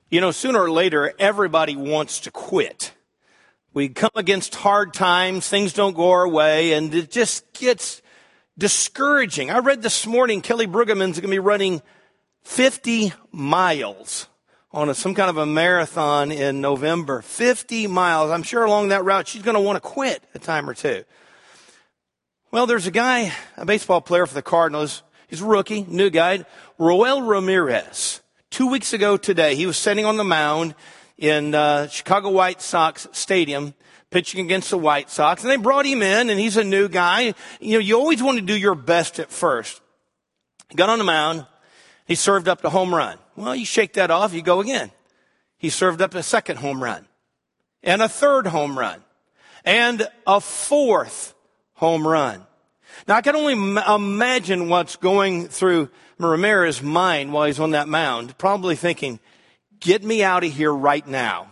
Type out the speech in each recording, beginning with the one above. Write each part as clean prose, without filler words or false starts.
You know, sooner or later, everybody wants to quit. We come against hard times, things don't go our way, and it just gets discouraging. I read this morning Kelly Brueggemann's going to be running 50 miles on some kind of a marathon in November. 50 miles. I'm sure along that route she's going to want to quit a time or two. Well, there's a guy, a baseball player for the Cardinals. He's a rookie, new guy, Roel Ramirez. 2 weeks ago today, he was sitting on the mound in Chicago White Sox Stadium, pitching against the White Sox. And they brought him in, and he's a new guy. You know, you always want to do your best at first. He got on the mound. He served up a home run. Well, you shake that off, you go again. He served up a second home run, and a third home run, and a fourth home run. Now, I can only imagine what's going through Ramirez's mind while he's on that mound, probably thinking, get me out of here right now.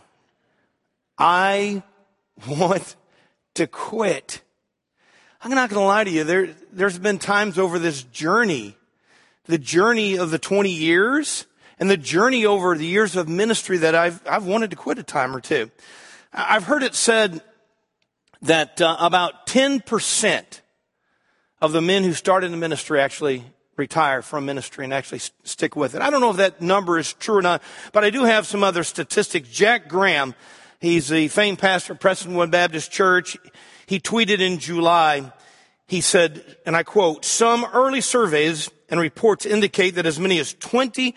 I want to quit. I'm not going to lie to you. There's been times over this journey, the journey of the 20 years and the journey over the years of ministry that I've wanted to quit a time or two. I've heard it said that about 10% of the men who started the ministry actually retire from ministry and actually stick with it. I don't know if that number is true or not, but I do have some other statistics. Jack Graham, he's the famed pastor of Prestonwood Baptist Church. He tweeted in July, he said, and I quote, "Some early surveys and reports indicate that as many as 20%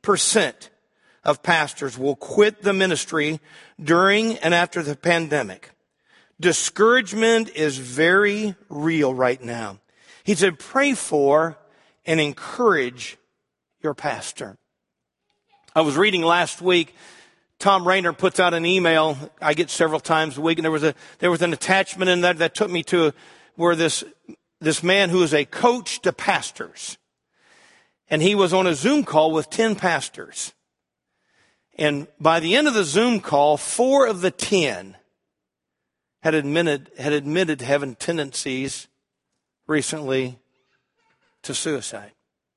of pastors will quit the ministry during and after the pandemic. Discouragement is very real right now." He said, pray for and encourage your pastor. I was reading last week, Tom Rainer puts out an email I get several times a week, and there was an attachment in that took me to where this man who is a coach to pastors, and he was on a Zoom call with 10 pastors. And by the end of the Zoom call, 4 of the 10 had admitted to having tendencies recently to suicide.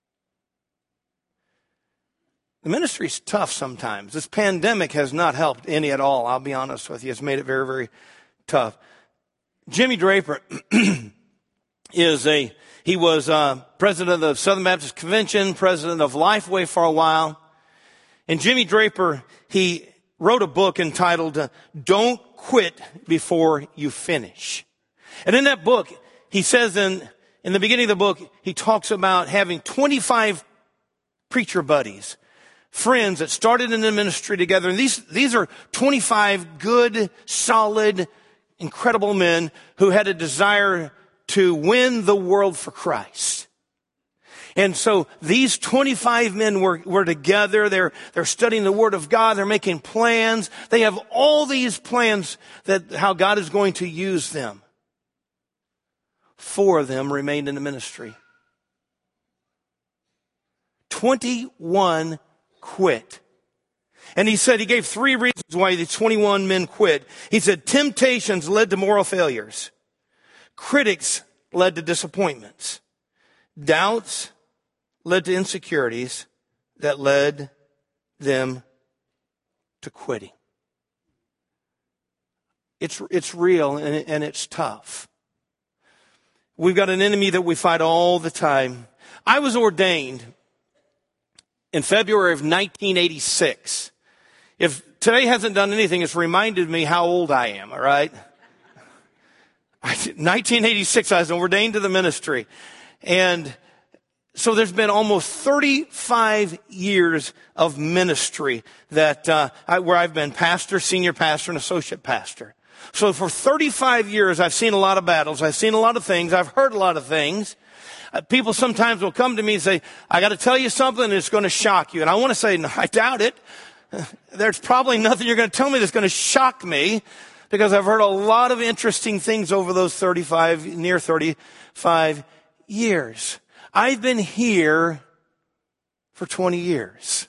The ministry's tough sometimes. This pandemic has not helped any at all. I'll be honest with you. It's made it very, very tough. Jimmy Draper he was president of the Southern Baptist Convention, president of Lifeway for a while. And Jimmy Draper, he wrote a book entitled, Don't Quit Before You Finish. And in that book, he says in the beginning of the book, he talks about having 25 preacher buddies, friends that started in the ministry together. And these are 25 good, solid, incredible men who had a desire to win the world for Christ. And so these 25 men were together. They're studying the Word of God. They're making plans. They have all these plans that how God is going to use them. 4 of them remained in the ministry. 21 quit. And he said, he gave 3 reasons why the 21 men quit. He said, temptations led to moral failures. Critics led to disappointments. Doubts led to insecurities that led them to quitting. It's real and it's tough. We've got an enemy that we fight all the time. I was ordained in February of 1986. If today hasn't done anything, it's reminded me how old I am, all right? 1986, I was ordained to the ministry. And so there's been almost 35 years of ministry that where I've been pastor, senior pastor, and associate pastor. So for 35 years, I've seen a lot of battles. I've seen a lot of things. I've heard a lot of things. People sometimes will come to me and say, I got to tell you something that's going to shock you. And I want to say, no, I doubt it. There's probably nothing you're going to tell me that's going to shock me, because I've heard a lot of interesting things over those near 35 years. I've been here for 20 years.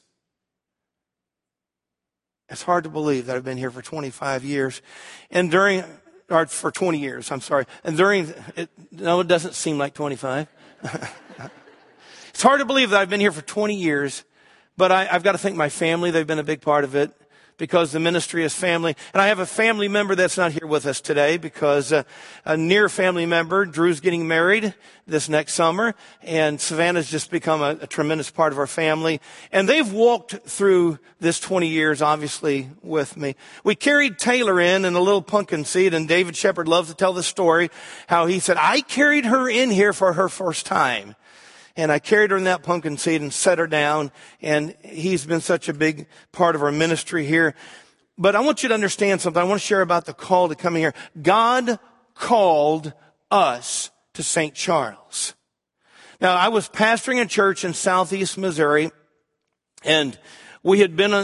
It's hard to believe that I've been here for 25 years. And for 20 years, I'm sorry. And it doesn't seem like 25. It's hard to believe that I've been here for 20 years, But I've got to thank my family. They've been a big part of it because the ministry is family. And I have a family member that's not here with us today because a near family member, Drew's getting married this next summer, and Savannah's just become a tremendous part of our family. And they've walked through this 20 years, obviously, with me. We carried Taylor in a little pumpkin seat, and David Shepard loves to tell the story, how he said, I carried her in here for her first time. And I carried her in that pumpkin seat and set her down. And he's been such a big part of our ministry here. But I want you to understand something. I want to share about the call to come here. God called us to St. Charles. Now, I was pastoring a church in Southeast Missouri, and we had been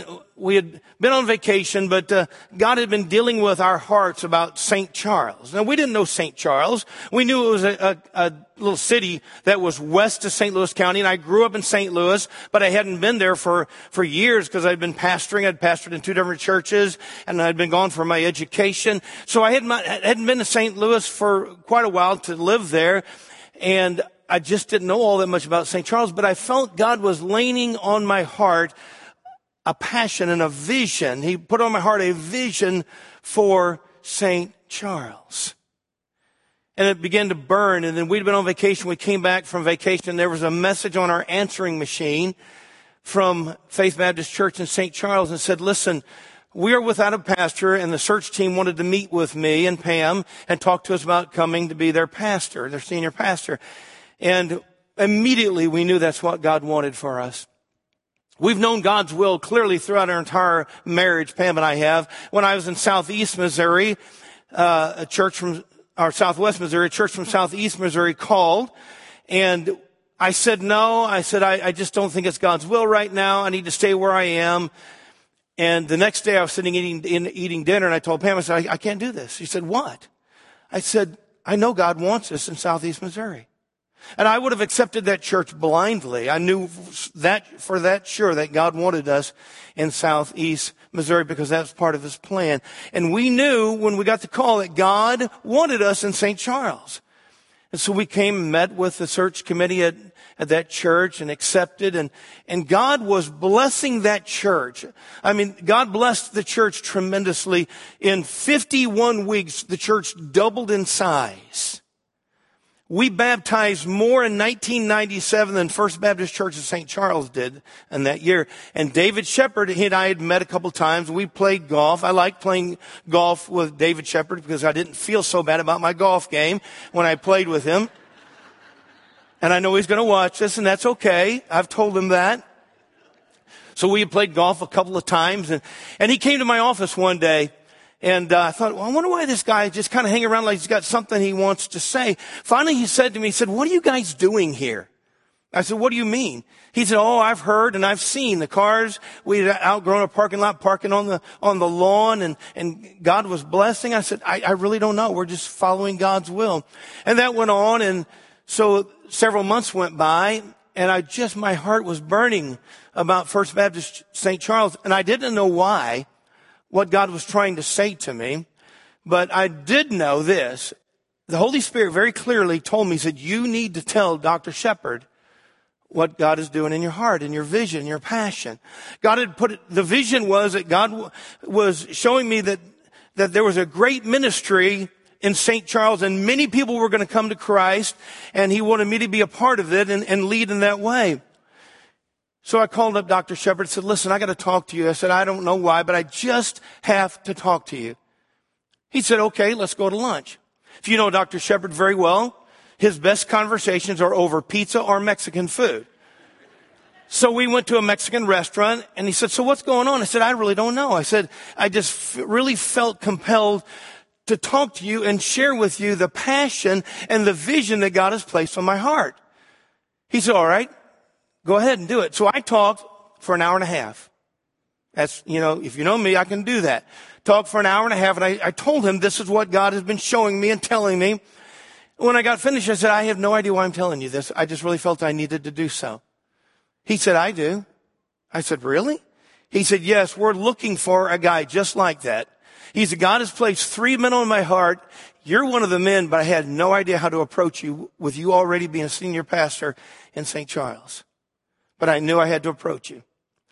on vacation, but God had been dealing with our hearts about St. Charles. Now, we didn't know St. Charles. We knew it was a little city that was west of St. Louis County, and I grew up in St. Louis, but I hadn't been there for years because I'd been pastoring. I'd pastored in 2 different churches, and I'd been gone for my education. So I hadn't been to St. Louis for quite a while to live there, and I just didn't know all that much about St. Charles, but I felt God was laying on my heart a passion and a vision. He put on my heart a vision for St. Charles. And it began to burn. And then we'd been on vacation. We came back from vacation. And there was a message on our answering machine from Faith Baptist Church in St. Charles and said, listen, we are without a pastor, and the search team wanted to meet with me and Pam and talk to us about coming to be their pastor, their senior pastor. And immediately we knew that's what God wanted for us. We've known God's will clearly throughout our entire marriage, Pam and I have. When I was in Southeast Missouri, Southwest Missouri, a church from Southeast Missouri called, and I said no. I said, I just don't think it's God's will right now. I need to stay where I am. And the next day I was sitting eating dinner, and I told Pam, I said, I can't do this. She said, what? I said, I know God wants us in Southeast Missouri. And I would have accepted that church blindly. I knew that for that sure that God wanted us in Southeast Missouri because that's part of His plan. And we knew when we got the call that God wanted us in St. Charles. And so we came and met with the search committee at that church and accepted. And God was blessing that church. I mean, God blessed the church tremendously. In 51 weeks, the church doubled in size. We baptized more in 1997 than First Baptist Church of St. Charles did in that year. And David Shepard, he and I had met a couple times. We played golf. I liked playing golf with David Shepard because I didn't feel so bad about my golf game when I played with him. And I know he's going to watch this, and that's okay. I've told him that. So we had played golf a couple of times, and he came to my office one day. And I thought, well, I wonder why this guy just kind of hanging around like he's got something he wants to say. Finally, he said to me, he said, what are you guys doing here? I said, what do you mean? He said, oh, I've heard and I've seen the cars. We had outgrown a parking lot, parking on the lawn, and God was blessing. I said, I really don't know. We're just following God's will. And that went on. And so several months went by, and my heart was burning about First Baptist St. Charles. And I didn't know why, what God was trying to say to me, but I did know this. The Holy Spirit very clearly told me, He said, you need to tell Dr. Shepard what God is doing in your heart, in your vision, your passion. God had the vision was that God was showing me that there was a great ministry in St. Charles, and many people were going to come to Christ, and He wanted me to be a part of it and lead in that way. So I called up Dr. Shepard and said, listen, I got to talk to you. I said, I don't know why, but I just have to talk to you. He said, okay, let's go to lunch. If you know Dr. Shepard very well, his best conversations are over pizza or Mexican food. So we went to a Mexican restaurant, and he said, so what's going on? I said, I really don't know. I said, I just really felt compelled to talk to you and share with you the passion and the vision that God has placed on my heart. He said, all right. Go ahead and do it. So I talked for an hour and a half. That's, if you know me, I can do that. Talked for an hour and a half, and I told him this is what God has been showing me and telling me. When I got finished, I said, I have no idea why I'm telling you this. I just really felt I needed to do so. He said, I do. I said, really? He said, yes, we're looking for a guy just like that. He said, God has placed 3 men on my heart. You're one of the men, but I had no idea how to approach you with you already being a senior pastor in St. Charles. But I knew I had to approach you.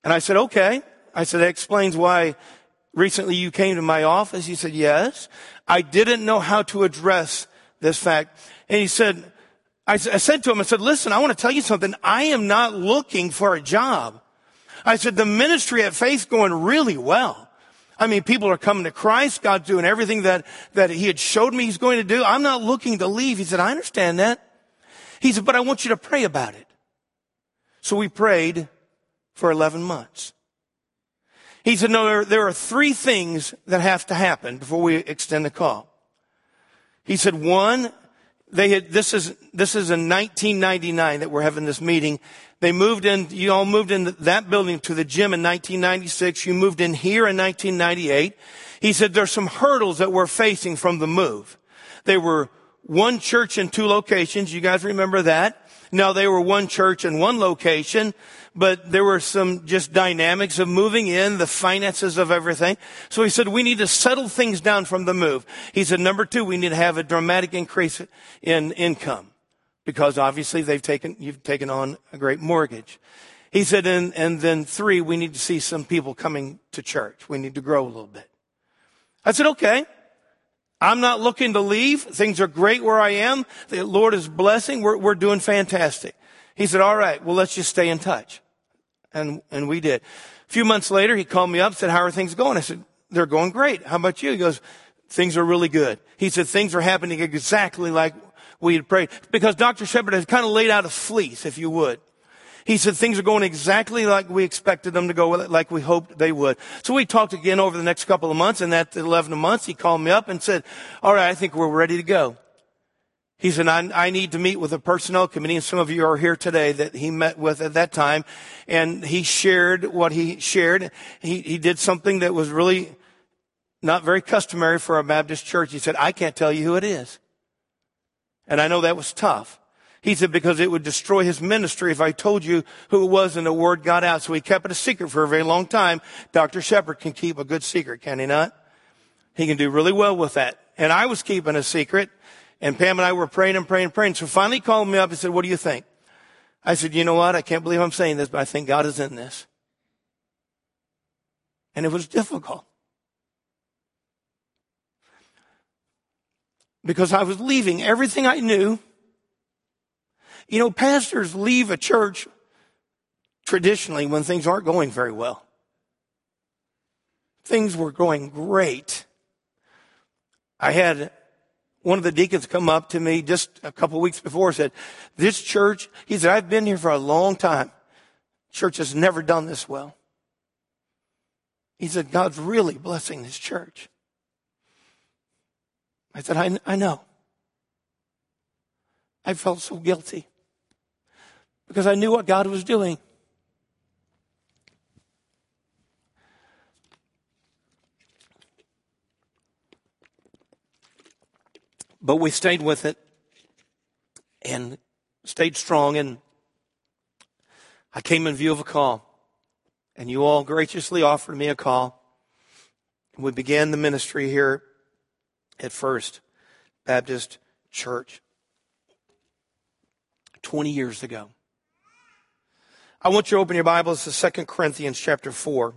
And I said, okay. I said, that explains why recently you came to my office. He said, yes. I didn't know how to address this fact. And he said, I said to him, I said, listen, I want to tell you something. I am not looking for a job. I said, the ministry at Faith's going really well. I mean, people are coming to Christ. God's doing everything that he had showed me he's going to do. I'm not looking to leave. He said, I understand that. He said, but I want you to pray about it. So we prayed for 11 months. He said, no, there are 3 things that have to happen before we extend the call. He said, one, this is in 1999 that we're having this meeting. You all moved in that building to the gym in 1996. You moved in here in 1998. He said, there's some hurdles that we're facing from the move. They were one church in 2 locations. You guys remember that? No, they were one church in 1 location, but there were some just dynamics of moving in, the finances of everything. So he said, we need to settle things down from the move. He said, number 2, we need to have a dramatic increase in income because obviously you've taken on a great mortgage. He said, and then 3, we need to see some people coming to church. We need to grow a little bit. I said, okay. I'm not looking to leave. Things are great where I am. The Lord is blessing. We're doing fantastic. He said, all right, well, let's just stay in touch. And we did. A few months later, he called me up, said, how are things going? I said, they're going great. How about you? He goes, things are really good. He said, things are happening exactly like we had prayed. Because Dr. Shepherd has kind of laid out a fleece, if you would. He said, things are going exactly like we expected them to go, like we hoped they would. So we talked again over the next couple of months, and at the 11 months, he called me up and said, all right, I think we're ready to go. He said, I need to meet with the personnel committee, and some of you are here today that he met with at that time, and he shared what he shared. He did something that was really not very customary for a Baptist church. He said, I can't tell you who it is. And I know that was tough. He said, because it would destroy his ministry if I told you who it was and the word got out. So he kept it a secret for a very long time. Dr. Shepherd can keep a good secret, can he not? He can do really well with that. And I was keeping a secret, and Pam and I were praying and praying and praying. So finally he called me up and said, what do you think? I said, you know what? I can't believe I'm saying this, but I think God is in this. And it was difficult. Because I was leaving everything I knew. You know, pastors leave a church traditionally when things aren't going very well. Things were going great. I had one of the deacons come up to me just a couple of weeks before and said, this church, he said, I've been here for a long time. Church has never done this well. He said, God's really blessing this church. I said, I know. I felt so guilty because I knew what God was doing. But we stayed with it and stayed strong, and I came in view of a call, and you all graciously offered me a call. We began the ministry here at First Baptist Church 20 years ago. I want you to open your Bibles to 2 Corinthians chapter 4.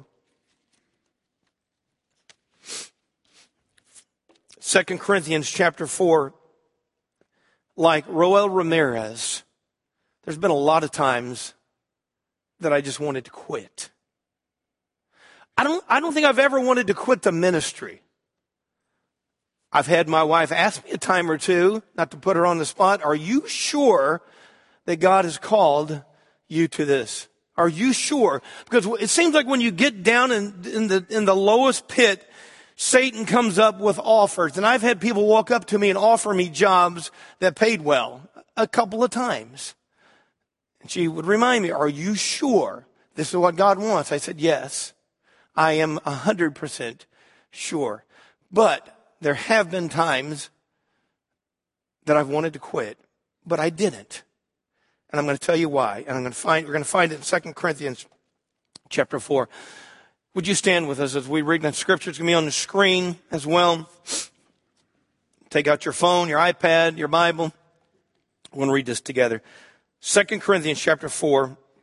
2 Corinthians chapter 4, like Roel Ramirez, there's been a lot of times that I just wanted to quit. I don't think I've ever wanted to quit the ministry. I've had my wife ask me a time or two, not to put her on the spot, are you sure that God has called you to this? Are you sure? Because it seems like when you get down in the lowest pit, Satan comes up with offers. And I've had people walk up to me and offer me jobs that paid well a couple of times. And she would remind me, are you sure this is what God wants? I said, yes, I am 100% sure. But there have been times that I've wanted to quit, but I didn't. And I'm going to tell you why. And we're going to find it in 2 Corinthians chapter 4. Would you stand with us as we read the scripture? It's going to be on the screen as well. Take out your phone, your iPad, your Bible. We're going to read this together. 2 Corinthians chapter 4.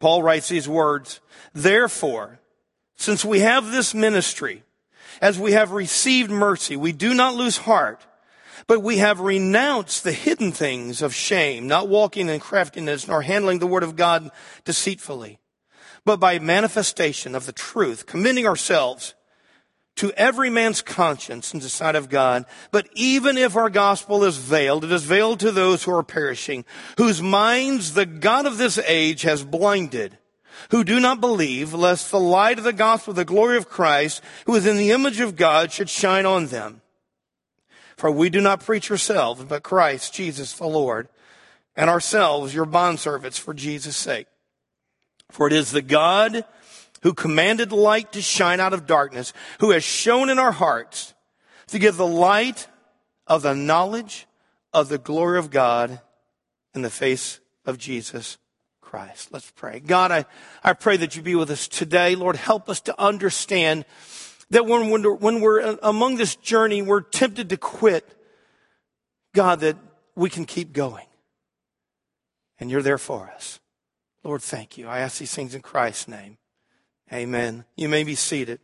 Paul writes these words, "Therefore, since we have this ministry, as we have received mercy, we do not lose heart, but we have renounced the hidden things of shame, not walking in craftiness, nor handling the word of God deceitfully, but by manifestation of the truth, commending ourselves to every man's conscience in the sight of God. But even if our gospel is veiled, it is veiled to those who are perishing, whose minds the God of this age has blinded, who do not believe, lest the light of the gospel of the glory of Christ, who is in the image of God, should shine on them. For we do not preach ourselves, but Christ Jesus the Lord, and ourselves your bondservants for Jesus' sake. For it is the God who commanded light to shine out of darkness, who has shone in our hearts to give the light of the knowledge of the glory of God in the face of Jesus Christ." Let's pray. God, I pray that you be with us today. Lord, help us to understand that when we're among this journey, we're tempted to quit. God, that we can keep going. And you're there for us. Lord, thank you. I ask these things in Christ's name. Amen. You may be seated.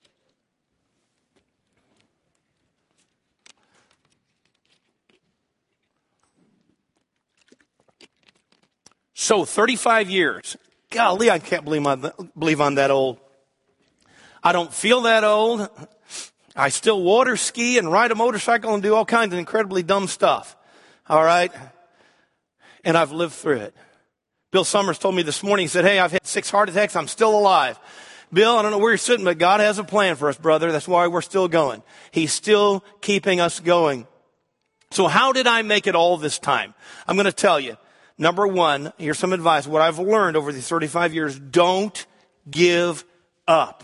So 35 years. Golly, I can't believe I'm that old. I don't feel that old. I still water ski and ride a motorcycle and do all kinds of incredibly dumb stuff. All right? And I've lived through it. Bill Summers told me this morning, he said, "Hey, I've had 6 heart attacks. I'm still alive." Bill, I don't know where you're sitting, but God has a plan for us, brother. That's why we're still going. He's still keeping us going. So how did I make it all this time? I'm going to tell you. Number one, here's some advice. What I've learned over these 35 years, don't give up.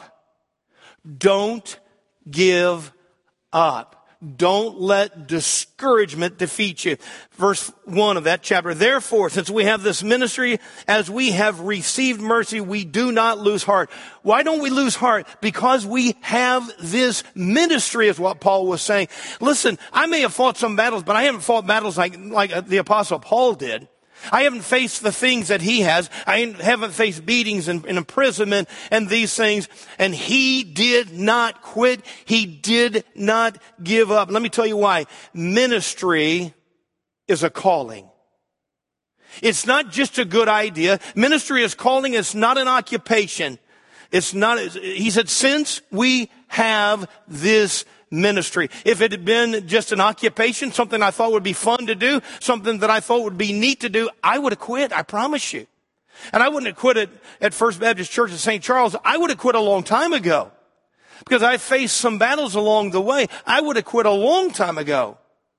Don't give up. Don't let discouragement defeat you. Verse 1 of that chapter. "Therefore, since we have this ministry, as we have received mercy, we do not lose heart." Why don't we lose heart? Because we have this ministry, is what Paul was saying. Listen, I may have fought some battles, but I haven't fought battles like the Apostle Paul did. I haven't faced the things that he has. I haven't faced beatings and imprisonment and these things. And he did not quit. He did not give up. Let me tell you why. Ministry is a calling. It's not just a good idea. Ministry is calling. It's not an occupation. It's not, he said, since we have this ministry. If it had been just an occupation, something I thought would be fun to do, something that I thought would be neat to do, I would have quit, I promise you. And I wouldn't have quit at First Baptist Church of St. Charles. I would have quit a long time ago. Because I faced some battles along the way. I would have quit a long time ago.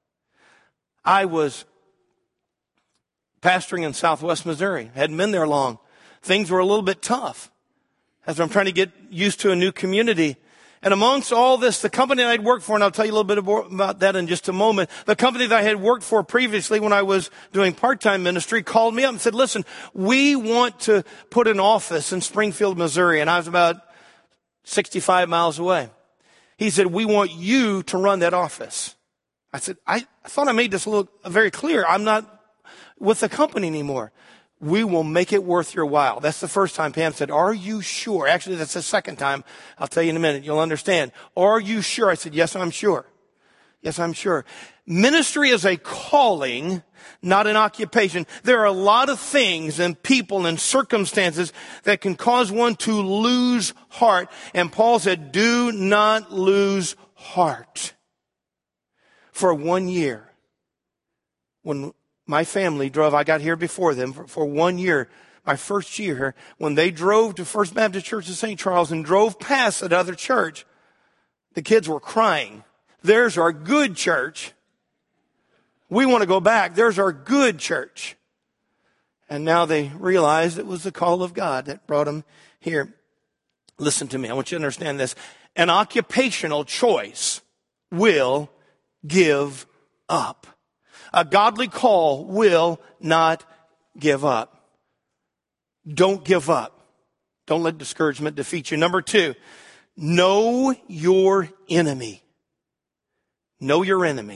I was pastoring in Southwest Missouri. Hadn't been there long. Things were a little bit tough. As I'm trying to get used to a new community. And amongst all this, the company that I'd worked for, and I'll tell you a little bit about that in just a moment, the company that I had worked for previously when I was doing part-time ministry called me up and said, "Listen, we want to put an office in Springfield, Missouri." And I was about 65 miles away. He said, "We want you to run that office." I said, I thought I made this very clear. I'm not with the company anymore. "We will make it worth your while." That's the first time Pam said, "Are you sure?" Actually, that's the second time. I'll tell you in a minute. You'll understand. "Are you sure?" I said, "Yes, I'm sure. Yes, I'm sure." Ministry is a calling, not an occupation. There are a lot of things and people and circumstances that can cause one to lose heart. And Paul said, do not lose heart. For 1 year, when my family drove, I got here before them for 1 year, my first year, when they drove to First Baptist Church of St. Charles and drove past that other church, the kids were crying. "There's our good church. We want to go back. There's our good church." And now they realized it was the call of God that brought them here. Listen to me. I want you to understand this. An occupational choice will give up. A godly call will not give up. Don't give up. Don't let discouragement defeat you. Number 2, know your enemy. Know your enemy.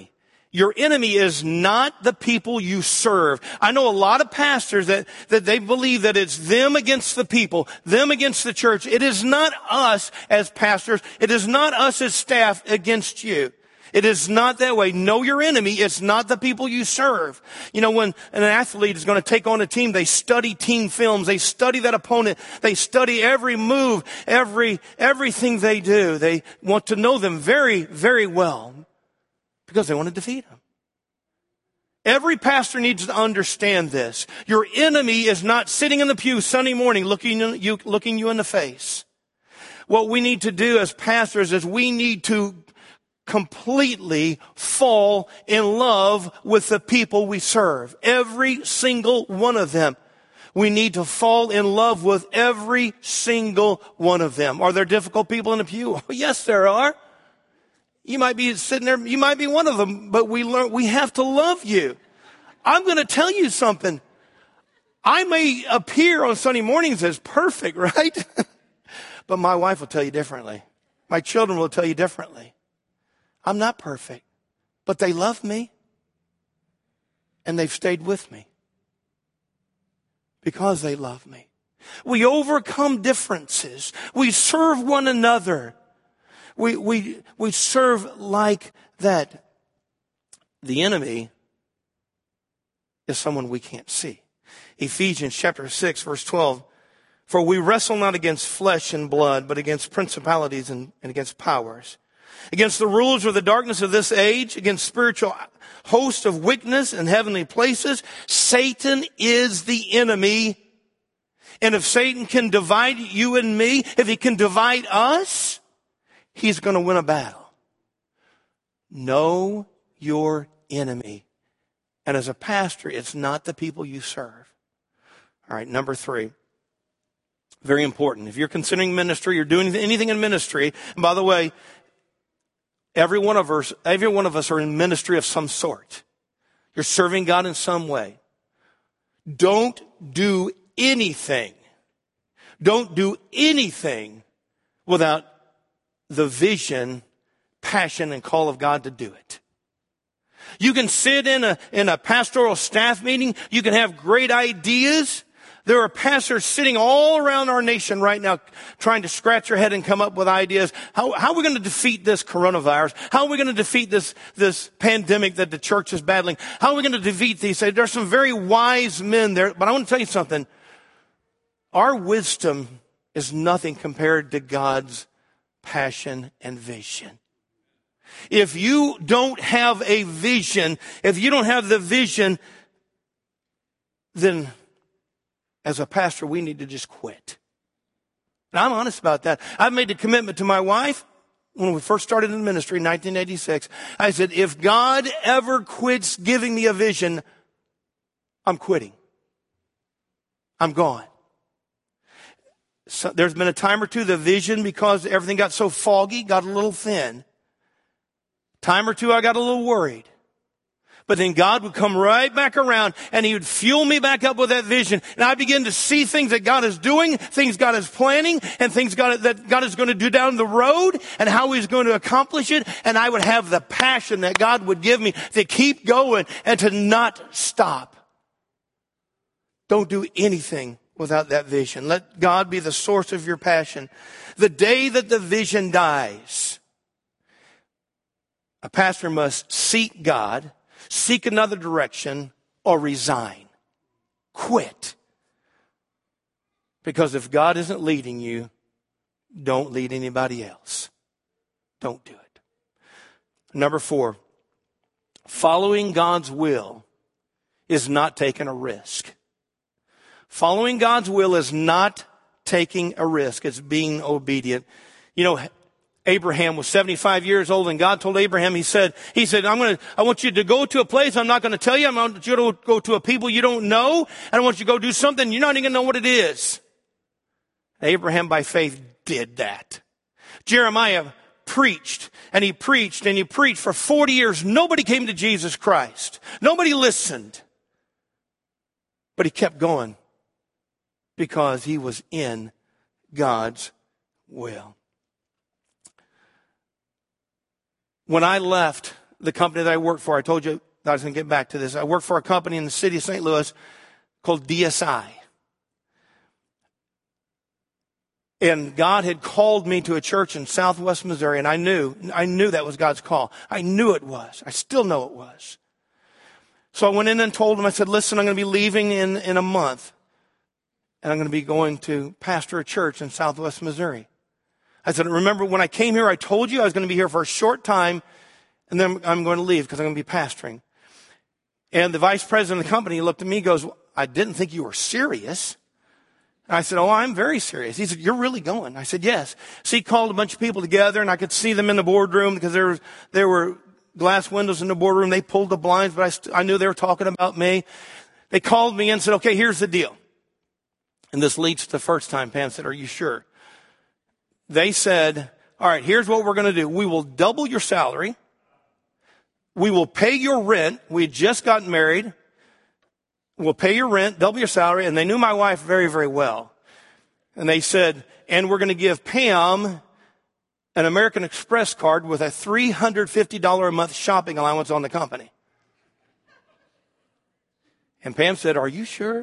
Your enemy is not the people you serve. I know a lot of pastors that they believe that it's them against the people, them against the church. It is not us as pastors. It is not us as staff against you. It is not that way. Know your enemy. It's not the people you serve. You know, when an athlete is going to take on a team, they study team films. They study that opponent. They study every move, everything they do. They want to know them very, very well because they want to defeat them. Every pastor needs to understand this. Your enemy is not sitting in the pew Sunday morning looking you in the face. What we need to do as pastors is we need to completely fall in love with the people we serve. Every single one of them. We need to fall in love with every single one of them. Are there difficult people in the pew? Oh, yes, there are. You might be sitting there, you might be one of them, but we have to love you. I'm going to tell you something. I may appear on Sunday mornings as perfect, right? But my wife will tell you differently. My children will tell you differently. I'm not perfect, but they love me and they've stayed with me because they love me. We overcome differences. We serve one another. We serve like that. The enemy is someone we can't see. Ephesians chapter 6, verse 12. For we wrestle not against flesh and blood, but against principalities and against powers, against the rulers of the darkness of this age, against spiritual hosts of wickedness in heavenly places. Satan is the enemy. And if Satan can divide you and me, if he can divide us, he's going to win a battle. Know your enemy. And as a pastor, it's not the people you serve. All right, number 3. Very important. If you're considering ministry, you're doing anything in ministry, and by the way, every one of us are in ministry of some sort. You're serving God in some way. Don't do anything. Don't do anything without the vision, passion, and call of God to do it. You can sit in a pastoral staff meeting. You can have great ideas. There are pastors sitting all around our nation right now trying to scratch their head and come up with ideas. How are we going to defeat this coronavirus? How are we going to defeat this pandemic that the church is battling? How are we going to defeat these? There are some very wise men there, but I want to tell you something. Our wisdom is nothing compared to God's passion and vision. If you don't have a vision, if you don't have the vision, then as a pastor, we need to just quit. And I'm honest about that. I've made a commitment to my wife when we first started in ministry in 1986. I said, if God ever quits giving me a vision, I'm quitting. I'm gone. So there's been a time or two, the vision, because everything got so foggy, got a little thin. Time or two, I got a little worried. But then God would come right back around and he would fuel me back up with that vision. And I begin to see things that God is doing, things God is planning, and things that God is going to do down the road and how he's going to accomplish it. And I would have the passion that God would give me to keep going and to not stop. Don't do anything without that vision. Let God be the source of your passion. The day that the vision dies, a pastor must seek God, seek another direction, or resign. Quit. Because if God isn't leading you, don't lead anybody else. Don't do it. Number 4, following God's will is not taking a risk. Following God's will is not taking a risk. It's being obedient. You know, Abraham was 75 years old, and God told Abraham, he said, I want you to go to a place I'm not going to tell you. I want you to go to a people you don't know. And I want you to go do something you're not even going to know what it is. Abraham, by faith, did that. Jeremiah preached, and he preached, and he preached for 40 years. Nobody came to Jesus Christ. Nobody listened. But he kept going because he was in God's will. When I left the company that I worked for. I told you that I was going to get back to this. I worked for a company in the city of St. Louis called DSI. And God had called me to a church in Southwest Missouri, and I knew that was God's call. I knew it was. I still know it was. So I went in and told him, I said, listen, I'm going to be leaving in a month, and I'm going to be going to pastor a church in Southwest Missouri. I said, remember when I came here, I told you I was going to be here for a short time, and then I'm going to leave because I'm going to be pastoring. And the vice president of the company looked at me and goes, I didn't think you were serious. And I said, oh, I'm very serious. He said, you're really going? I said, yes. So he called a bunch of people together, and I could see them in the boardroom because there were glass windows in the boardroom. They pulled the blinds, but I knew they were talking about me. They called me and said, okay, here's the deal. And this leads to the first time. Pam said, are you sure? They said, all right, here's what we're going to do. We will double your salary. We will pay your rent. We had just gotten married. We'll pay your rent, double your salary. And they knew my wife very, very well. And they said, and we're going to give Pam an American Express card with a $350 a month shopping allowance on the company. And Pam said, are you sure?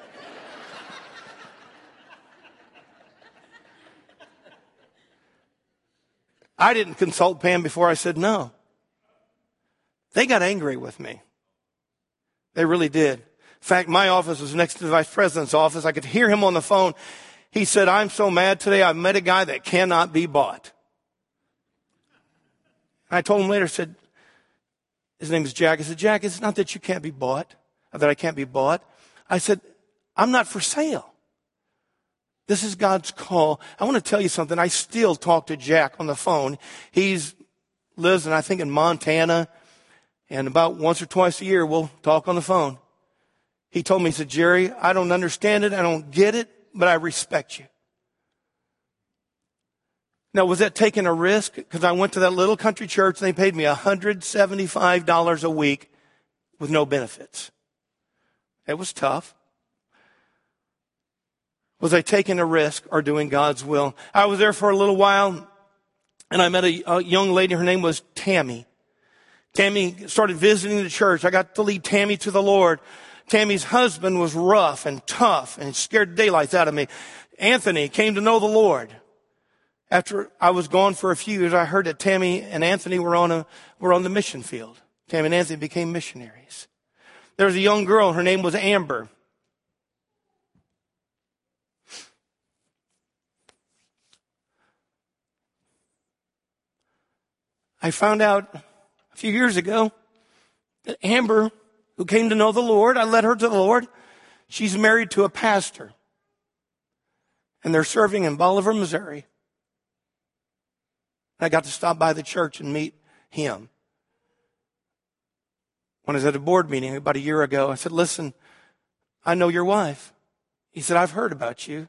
I didn't consult Pam before I said no. They got angry with me. They really did. In fact, my office was next to the vice president's office. I could hear him on the phone. He said, I'm so mad today. I met a guy that cannot be bought. And I told him later, I said, his name is Jack. I said, Jack, it's not that you can't be bought, or that I can't be bought. I said, I'm not for sale. This is God's call. I want to tell you something. I still talk to Jack on the phone. Lives in, I think, in Montana. And about once or twice a year, we'll talk on the phone. He told me, he said, Jerry, I don't understand it. I don't get it, but I respect you. Now, was that taking a risk? Because I went to that little country church and they paid me $175 a week with no benefits. It was tough. Was I taking a risk or doing God's will? I was there for a little while and I met a young lady. Her name was Tammy. Tammy started visiting the church. I got to lead Tammy to the Lord. Tammy's husband was rough and tough and scared the daylights out of me. Anthony came to know the Lord. After I was gone for a few years, I heard that Tammy and Anthony were on the mission field. Tammy and Anthony became missionaries. There was a young girl. Her name was Amber. I found out a few years ago that Amber, who came to know the Lord, I led her to the Lord. She's married to a pastor. And they're serving in Bolivar, Missouri. I got to stop by the church and meet him. When I was at a board meeting about a year ago, I said, listen, I know your wife. He said, I've heard about you.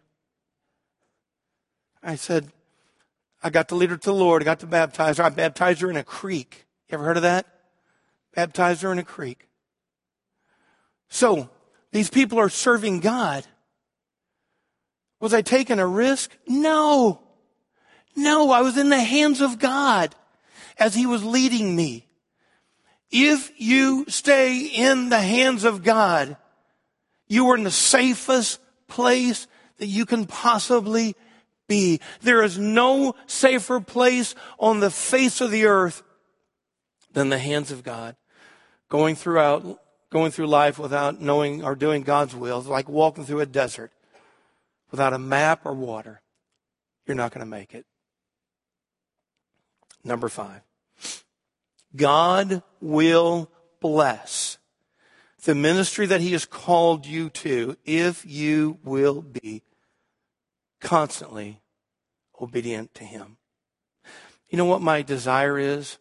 I said, I got to lead her to the Lord. I got to baptize her. I baptized her in a creek. You ever heard of that? Baptized her in a creek. So, these people are serving God. Was I taking a risk? No. No, I was in the hands of God as He was leading me. If you stay in the hands of God, you are in the safest place that you can possibly be. There is no safer place on the face of the earth than the hands of God. Going through life without knowing or doing God's will is like walking through a desert without a map or water. You're not going to make it. Number 5. God will bless the ministry that He has called you to if you will be constantly obedient to Him. You know what my desire is?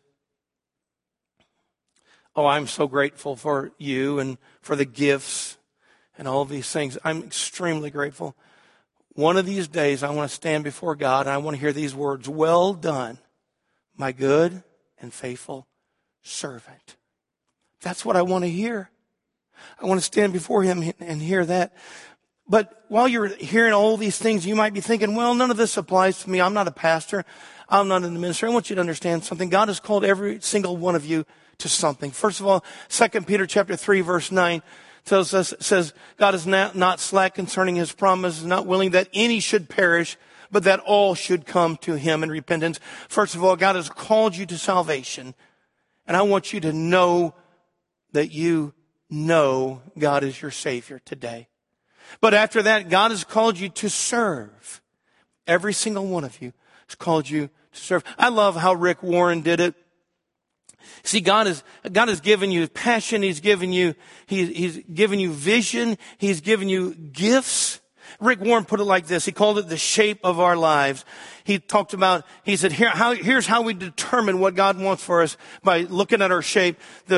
Oh, I'm so grateful for you and for the gifts and all these things. I'm extremely grateful. One of these days, I want to stand before God and I want to hear these words, well done, my good and faithful servant. That's what I want to hear. I want to stand before Him and hear that. But while you're hearing all these things, you might be thinking, well, none of this applies to me. I'm not a pastor. I'm not in the ministry. I want you to understand something. God has called every single one of you to something. First of all, 2 Peter chapter 3, verse 9 tells us, it says, God is not slack concerning his promise, not willing that any should perish, but that all should come to him in repentance. First of all, God has called you to salvation. And I want you to know that you know God is your Savior today. But after that, God has called you to serve. Every single one of you has called you to serve. I love how Rick Warren did it. See, God has given you passion. He's given you vision. He's given you gifts. Rick Warren put it like this. He called it the shape of our lives. He said, here's how we determine what God wants for us by looking at our shape,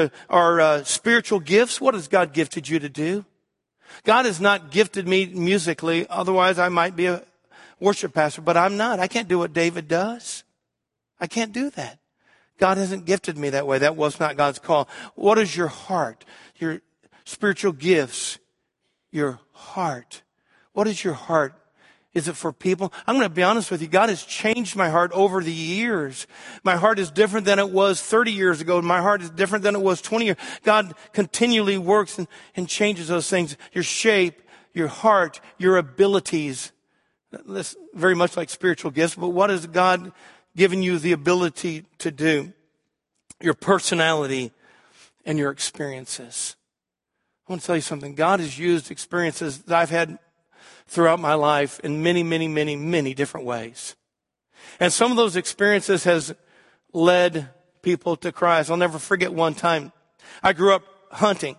our spiritual gifts. What has God gifted you to do? God has not gifted me musically. Otherwise, I might be a worship pastor, but I'm not. I can't do what David does. I can't do that. God hasn't gifted me that way. That was not God's call. What is your heart? Your spiritual gifts, your heart. What is your heart? Is it for people? I'm going to be honest with you. God has changed my heart over the years. My heart is different than it was 30 years ago. My heart is different than it was 20 years. God continually works and changes those things. Your shape, your heart, your abilities. That's very much like spiritual gifts. But what has God given you the ability to do? Your personality and your experiences. I want to tell you something. God has used experiences that I've had throughout my life in many, many, many, many different ways. And some of those experiences has led people to Christ. I'll never forget one time. I grew up hunting.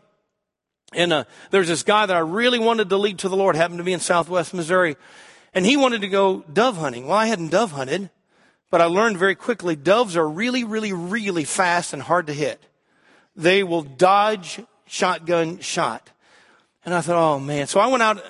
And there's this guy that I really wanted to lead to the Lord, happened to be in Southwest Missouri. And he wanted to go dove hunting. Well, I hadn't dove hunted, but I learned very quickly doves are really, really, really fast and hard to hit. They will dodge shotgun shot. And I thought, oh man. So I went out,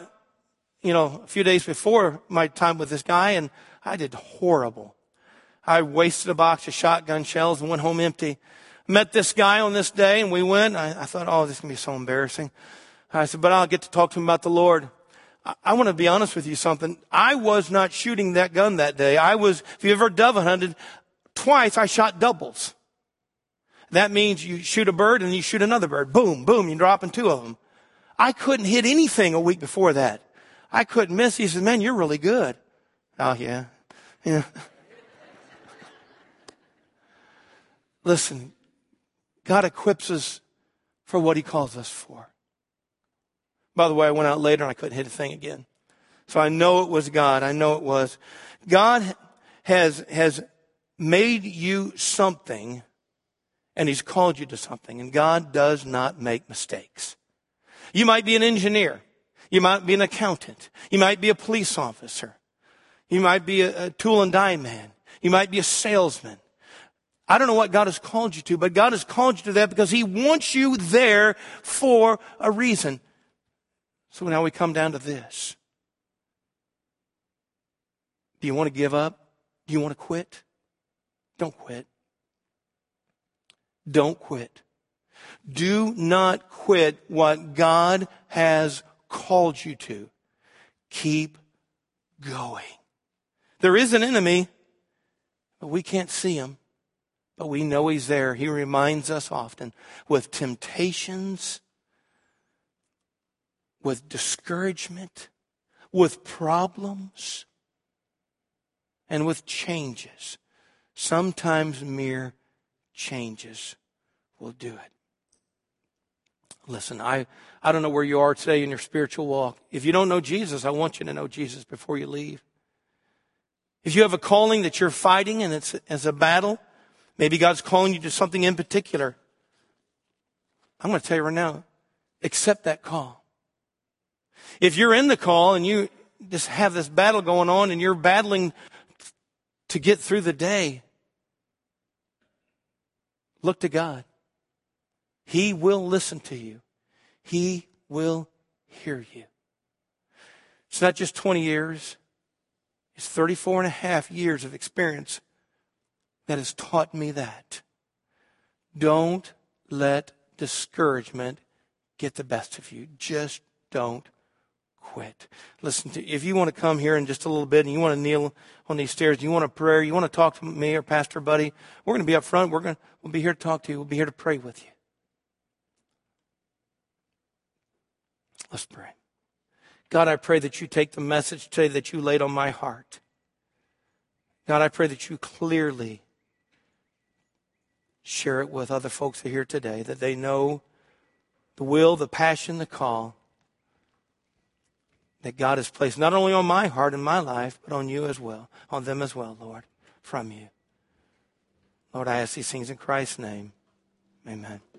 a few days before my time with this guy, and I did horrible. I wasted a box of shotgun shells and went home empty. Met this guy on this day, and we went. I thought, oh, this is going to be so embarrassing. I said, but I'll get to talk to him about the Lord. I want to be honest with you something. I was not shooting that gun that day. If you ever dove hunted, twice I shot doubles. That means you shoot a bird and you shoot another bird. Boom, boom, you're dropping two of them. I couldn't hit anything a week before that. I couldn't miss. He said, man, you're really good. Oh, yeah. Yeah. Listen, God equips us for what he calls us for. By the way, I went out later and I couldn't hit a thing again. So I know it was God. I know it was. God has made you something and he's called you to something. And God does not make mistakes. You might be an engineer. You might be an accountant. You might be a police officer. You might be a tool and die man. You might be a salesman. I don't know what God has called you to, but God has called you to that because he wants you there for a reason. So now we come down to this. Do you want to give up? Do you want to quit? Don't quit. Don't quit. Do not quit what God has called you to. Keep going. There is an enemy, but we can't see him. But we know he's there. He reminds us often with temptations, with discouragement, with problems, and with changes. Sometimes mere changes will do it. Listen, I don't know where you are today in your spiritual walk. If you don't know Jesus, I want you to know Jesus before you leave. If you have a calling that you're fighting and it's a battle, maybe God's calling you to something in particular, I'm going to tell you right now, accept that call. If you're in the call and you just have this battle going on and you're battling to get through the day, look to God. He will listen to you. He will hear you. It's not just 20 years. It's 34 and a half years of experience that has taught me that. Don't let discouragement get the best of you. Just don't quit. Listen, if you want to come here in just a little bit and you want to kneel on these stairs, you want a prayer, you want to talk to me or Pastor Buddy, we're going to be up front. We'll be here to talk to you. We'll be here to pray with you. Let's pray. God, I pray that you take the message today that you laid on my heart. God, I pray that you clearly share it with other folks here today, that they know the will, the passion, the call that God has placed not only on my heart and my life, but on you as well, on them as well, Lord, from you. Lord, I ask these things in Christ's name. Amen.